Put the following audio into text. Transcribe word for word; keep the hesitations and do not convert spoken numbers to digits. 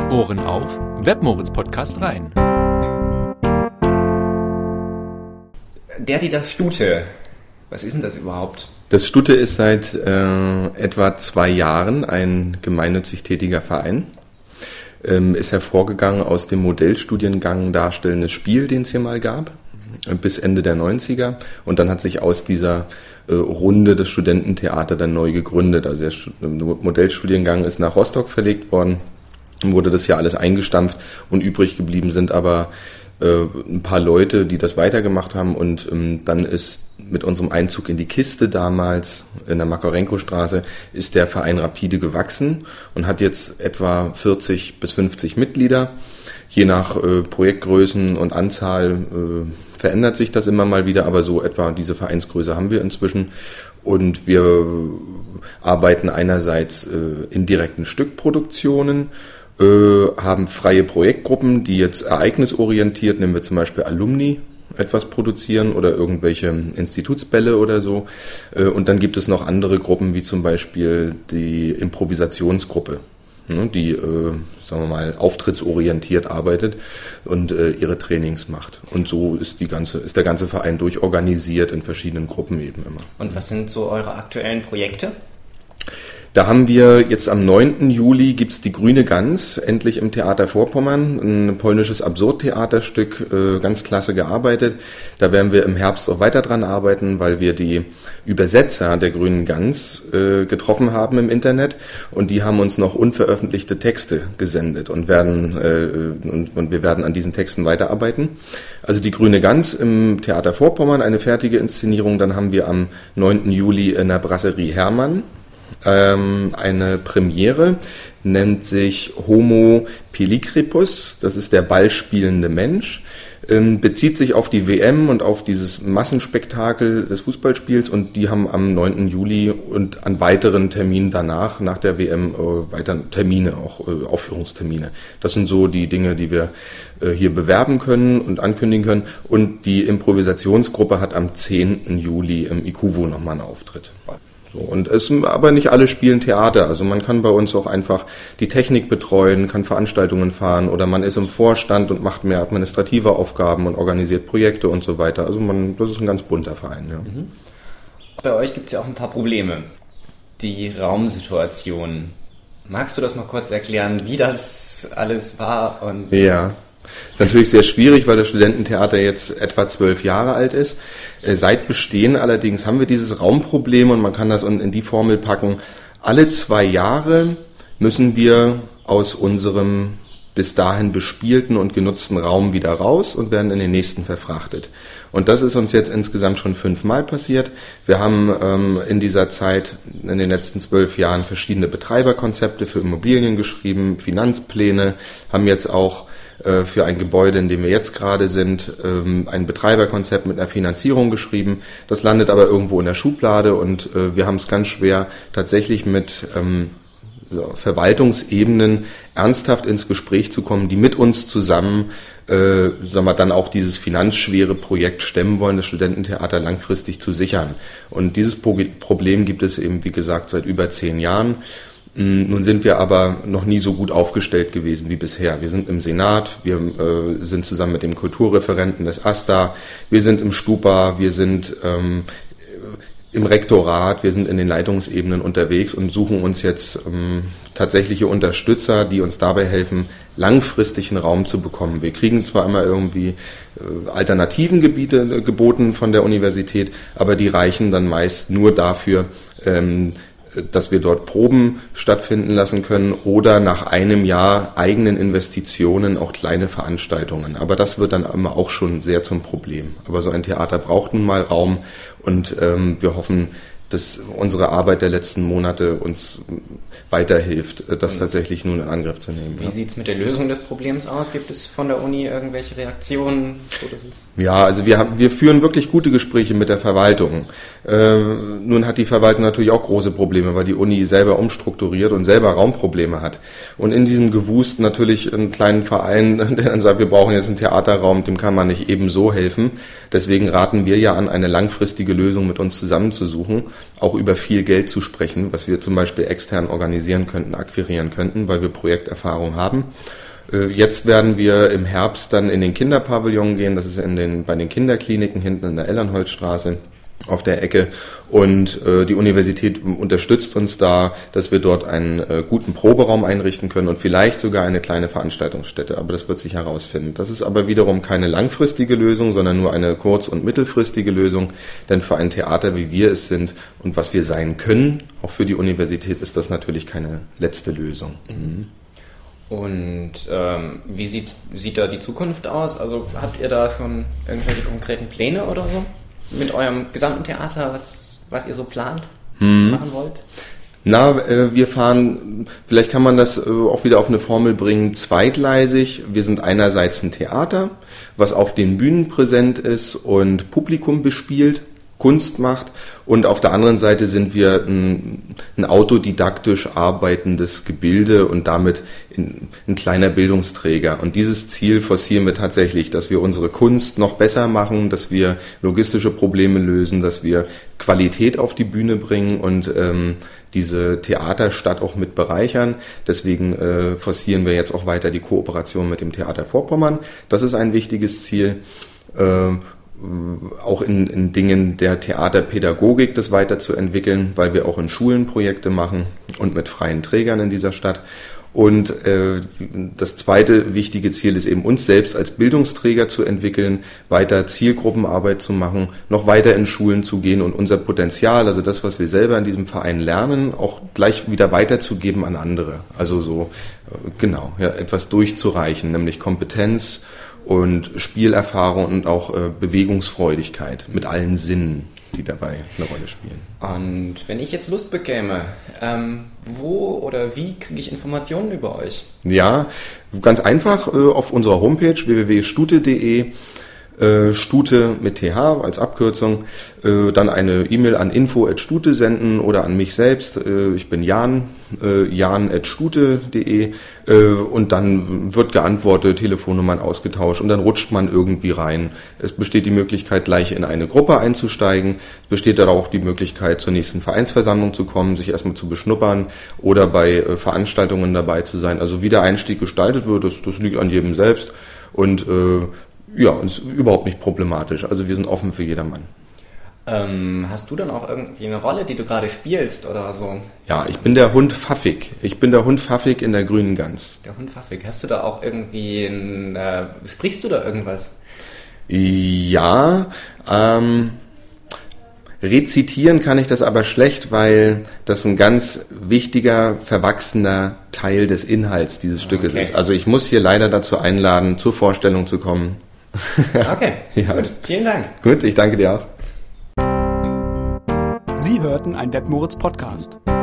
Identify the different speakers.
Speaker 1: Ohren auf, Webmoritz Podcast rein.
Speaker 2: Der, die das Stute, was ist denn das überhaupt?
Speaker 3: Das Stute ist seit äh, etwa zwei Jahren ein gemeinnützig tätiger Verein. Ähm, ist hervorgegangen aus dem Modellstudiengang Darstellendes Spiel, den es hier mal gab, bis Ende der neunziger. Und dann hat sich aus dieser äh, Runde das Studententheater dann neu gegründet. Also der Stu- Modellstudiengang ist nach Rostock verlegt worden, wurde das hier alles eingestampft und übrig geblieben sind aber äh, ein paar Leute, die das weitergemacht haben. Und ähm, dann ist mit unserem Einzug in die Kiste damals in der Makarenko-Straße ist der Verein rapide gewachsen und hat jetzt etwa vierzig bis fünfzig Mitglieder. Je nach äh, Projektgrößen und Anzahl äh, verändert sich das immer mal wieder, aber so etwa diese Vereinsgröße haben wir inzwischen. Und wir arbeiten einerseits äh, in direkten Stückproduktionen, äh, haben freie Projektgruppen, die jetzt ereignisorientiert, nehmen wir zum Beispiel Alumni, etwas produzieren oder irgendwelche Institutsbälle oder so. Äh, und dann gibt es noch andere Gruppen, wie zum Beispiel die Improvisationsgruppe, die, äh, sagen wir mal, auftrittsorientiert arbeitet und äh, ihre Trainings macht. Und so ist die ganze, ist der ganze Verein durchorganisiert in verschiedenen Gruppen eben immer.
Speaker 2: Und was sind so eure aktuellen Projekte?
Speaker 3: Da haben wir jetzt am neunten Juli gibt's die Grüne Gans, endlich im Theater Vorpommern, ein polnisches Absurdtheaterstück, äh, ganz klasse gearbeitet. Da werden wir im Herbst auch weiter dran arbeiten, weil wir die Übersetzer der Grünen Gans äh, getroffen haben im Internet und die haben uns noch unveröffentlichte Texte gesendet und werden äh, und, und wir werden an diesen Texten weiterarbeiten. Also die Grüne Gans im Theater Vorpommern, eine fertige Inszenierung. Dann haben wir am neunten Juli in der Brasserie Hermann eine Premiere, nennt sich Homo Pilicripus, das ist der ballspielende Mensch, bezieht sich auf die W M und auf dieses Massenspektakel des Fußballspiels und die haben am neunten Juli und an weiteren Terminen danach, nach der W M, weiter Termine, auch Aufführungstermine. Das sind so die Dinge, die wir hier bewerben können und ankündigen können und die Improvisationsgruppe hat am zehnten Juli im IKUVO nochmal einen Auftritt. So, und es, aber nicht alle spielen Theater, also man kann bei uns auch einfach die Technik betreuen, kann Veranstaltungen fahren oder man ist im Vorstand und macht mehr administrative Aufgaben und organisiert Projekte und so weiter. Also man, das ist ein ganz bunter Verein. Ja.
Speaker 2: Mhm. Bei euch gibt es ja auch ein paar Probleme. Die Raumsituation. Magst du das mal kurz erklären, wie das alles war? Und
Speaker 3: ja. Ist natürlich sehr schwierig, weil das Studententheater jetzt etwa zwölf Jahre alt ist. Äh, seit Bestehen allerdings haben wir dieses Raumproblem und man kann das in die Formel packen. Alle zwei Jahre müssen wir aus unserem bis dahin bespielten und genutzten Raum wieder raus und werden in den nächsten verfrachtet. Und das ist uns jetzt insgesamt schon fünfmal passiert. Wir haben ähm, in dieser Zeit, in den letzten zwölf Jahren, verschiedene Betreiberkonzepte für Immobilien geschrieben, Finanzpläne, haben jetzt auch für ein Gebäude, in dem wir jetzt gerade sind, ein Betreiberkonzept mit einer Finanzierung geschrieben. Das landet aber irgendwo in der Schublade und wir haben es ganz schwer, tatsächlich mit so, Verwaltungsebenen ernsthaft ins Gespräch zu kommen, die mit uns zusammen äh, sagen wir, dann auch dieses finanzschwere Projekt stemmen wollen, das Studententheater langfristig zu sichern. Und dieses Problem gibt es eben, wie gesagt, seit über zehn Jahren. Nun sind wir aber noch nie so gut aufgestellt gewesen wie bisher. Wir sind im Senat, wir äh, sind zusammen mit dem Kulturreferenten des AStA, wir sind im Stupa, wir sind ähm, im Rektorat, wir sind in den Leitungsebenen unterwegs und suchen uns jetzt ähm, tatsächliche Unterstützer, die uns dabei helfen, langfristig einen Raum zu bekommen. Wir kriegen zwar immer irgendwie äh, alternativen Gebiete äh, geboten von der Universität, aber die reichen dann meist nur dafür, ähm, dass wir dort Proben stattfinden lassen können oder nach einem Jahr eigenen Investitionen auch kleine Veranstaltungen. Aber das wird dann immer auch schon sehr zum Problem. Aber so ein Theater braucht nun mal Raum und ähm, wir hoffen, dass unsere Arbeit der letzten Monate uns weiterhilft, das tatsächlich nun in Angriff zu nehmen.
Speaker 2: Wie ja. sieht es mit der Lösung des Problems aus? Gibt es von der Uni irgendwelche Reaktionen? So, das ist
Speaker 3: ja, also wir haben, wir führen wirklich gute Gespräche mit der Verwaltung. Äh, nun hat die Verwaltung natürlich auch große Probleme, weil die Uni selber umstrukturiert und selber Raumprobleme hat. Und in diesem Gewust natürlich einen kleinen Verein, der dann sagt, wir brauchen jetzt einen Theaterraum, dem kann man nicht eben so helfen. Deswegen raten wir ja an, eine langfristige Lösung mit uns zusammenzusuchen. auch über viel Geld zu sprechen, was wir zum Beispiel extern organisieren könnten, akquirieren könnten, weil wir Projekterfahrung haben. Jetzt werden wir im Herbst dann in den Kinderpavillon gehen, das ist in den, bei den Kinderkliniken hinten in der Ellernholzstraße auf der Ecke, und äh, die Universität unterstützt uns da, dass wir dort einen äh, guten Proberaum einrichten können und vielleicht sogar eine kleine Veranstaltungsstätte, aber das wird sich herausfinden. Das ist aber wiederum keine langfristige Lösung, sondern nur eine kurz- und mittelfristige Lösung, denn für ein Theater, wie wir es sind und was wir sein können, auch für die Universität, ist das natürlich keine letzte Lösung. Mhm.
Speaker 2: Und ähm, wie sieht, sieht da die Zukunft aus? Also habt ihr da schon irgendwelche konkreten Pläne oder so mit eurem gesamten Theater, was, was ihr so plant, hm. machen wollt?
Speaker 3: Na, äh, wir fahren, vielleicht kann man das äh, auch wieder auf eine Formel bringen, zweigleisig. Wir sind einerseits ein Theater, was auf den Bühnen präsent ist und Publikum bespielt, Kunst macht, und auf der anderen Seite sind wir ein, ein autodidaktisch arbeitendes Gebilde und damit in, ein kleiner Bildungsträger. Und dieses Ziel forcieren wir tatsächlich, dass wir unsere Kunst noch besser machen, dass wir logistische Probleme lösen, dass wir Qualität auf die Bühne bringen und ähm, diese Theaterstadt auch mit bereichern. Deswegen äh, forcieren wir jetzt auch weiter die Kooperation mit dem Theater Vorpommern. Das ist ein wichtiges Ziel. Äh, auch in, in Dingen der Theaterpädagogik das weiterzuentwickeln, weil wir auch in Schulen Projekte machen und mit freien Trägern in dieser Stadt. Und äh, das zweite wichtige Ziel ist eben, uns selbst als Bildungsträger zu entwickeln, weiter Zielgruppenarbeit zu machen, noch weiter in Schulen zu gehen und unser Potenzial, also das, was wir selber in diesem Verein lernen, auch gleich wieder weiterzugeben an andere. Also so, äh, genau, ja, etwas durchzureichen, nämlich Kompetenz und Spielerfahrung und auch äh, Bewegungsfreudigkeit mit allen Sinnen, die dabei eine Rolle spielen.
Speaker 2: Und wenn ich jetzt Lust bekäme, ähm, wo oder wie kriege ich Informationen über euch?
Speaker 3: Ja, ganz einfach äh, auf unserer Homepage w w w punkt stute punkt de, äh, Stute mit T H als Abkürzung, äh, dann eine E-Mail an info at stute senden oder an mich selbst. Äh, ich bin Jan, äh, jan at stute punkt de, äh, und dann wird geantwortet, Telefonnummern ausgetauscht und dann rutscht man irgendwie rein. Es besteht die Möglichkeit, gleich in eine Gruppe einzusteigen. Es besteht dann auch die Möglichkeit, zur nächsten Vereinsversammlung zu kommen, sich erstmal zu beschnuppern oder bei äh, Veranstaltungen dabei zu sein. Also wie der Einstieg gestaltet wird, das, das liegt an jedem selbst, und äh, ja, ist überhaupt nicht problematisch. Also wir sind offen für jedermann.
Speaker 2: Ähm, hast du dann auch irgendwie eine Rolle, die du gerade spielst oder so?
Speaker 3: Ja, ich bin der Hund Pfaffig. Ich bin der Hund Pfaffig in der grünen Gans.
Speaker 2: Der Hund Pfaffig. Hast du da auch irgendwie ein, äh, sprichst du da irgendwas?
Speaker 3: Ja, ähm, rezitieren kann ich das aber schlecht, weil das ein ganz wichtiger, verwachsener Teil des Inhalts dieses Stückes
Speaker 2: okay.
Speaker 3: ist. Also ich muss hier leider dazu einladen, zur Vorstellung zu kommen.
Speaker 2: Okay,
Speaker 3: ja.
Speaker 2: Gut. Vielen Dank.
Speaker 3: Gut, ich danke dir auch.
Speaker 1: Sie hörten einen Webmoritz Podcast.